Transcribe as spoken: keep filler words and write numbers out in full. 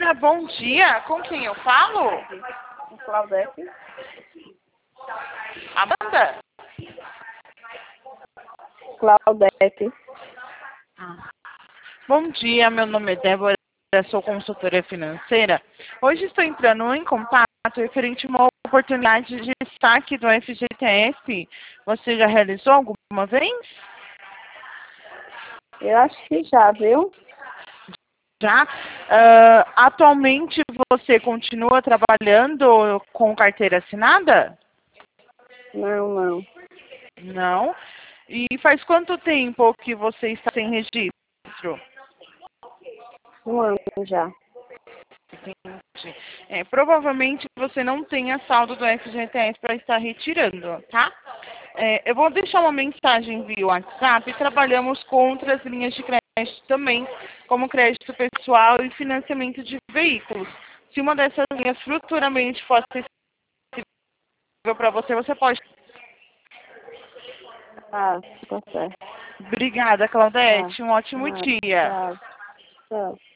dia, bom dia. Com quem eu falo? Claudete. Amanda? Claudete. Ah. Bom dia, meu nome é Débora, sou consultora financeira. Hoje estou entrando em contato referente a uma oportunidade de saque do F G T S. Você já realizou alguma vez? Eu acho que já, viu? Já? Uh, atualmente você continua trabalhando com carteira assinada? Não, não. Não. E faz quanto tempo que você está sem registro? Um ano já. É, provavelmente você não tenha saldo do F G T S para estar retirando, tá? É, eu vou deixar uma mensagem via WhatsApp. Trabalhamos com outras linhas de crédito também, como crédito pessoal e financiamento de veículos. Se uma dessas linhas futuramente fosse acessível para você, você pode. Ah, tá certo. Obrigada, Tá. Claudete. Um ótimo Ah, dia. tchau. Tchau.